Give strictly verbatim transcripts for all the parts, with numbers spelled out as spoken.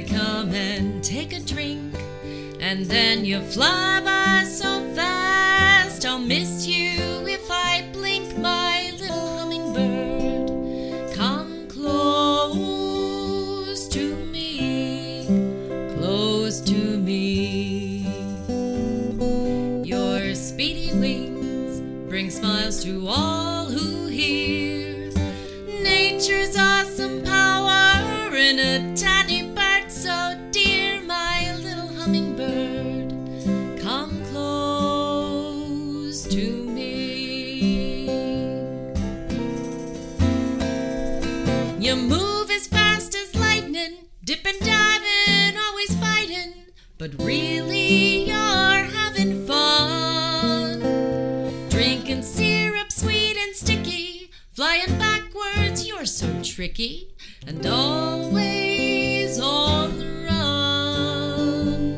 You come and take a drink, and then you fly by so fast. I'll miss you if I blink, my little hummingbird. Come close to me, close to me. Your speedy wings bring smiles to all who hear nature's awesome power in a tiny bird so dear, my little hummingbird. Come close to me. You move as fast as lightning, dipping, diving, always fighting, but really you're having fun. Drinking syrup sweet and sticky, flying backwards, you're so tricky, and always on the run.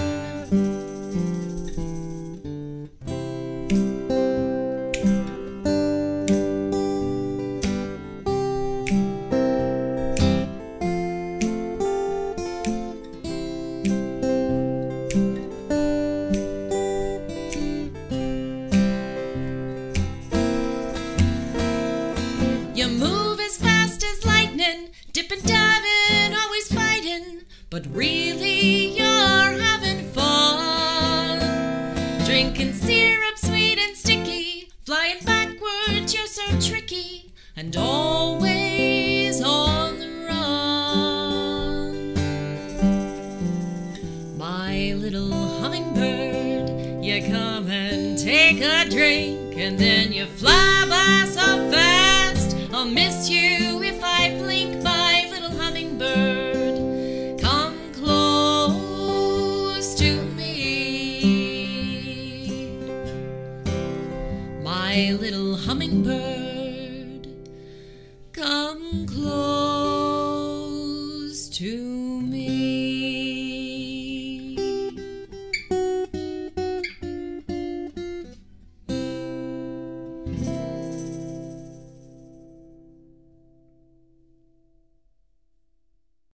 You move as fast as lightning, dipping, diving, always fighting, but really you're having fun. Drinking syrup sweet and sticky, flying backwards, you're so tricky, and always on the run. My little hummingbird, you come and take a drink, and then you fly by so fast. I'll miss you if I blink, my little hummingbird. Come close to me, my little hummingbird. Come close.